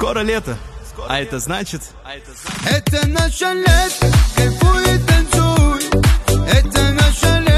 Скоро лето, а это значит... Это наше лето, кайфуй и танцуй. Это наше лето.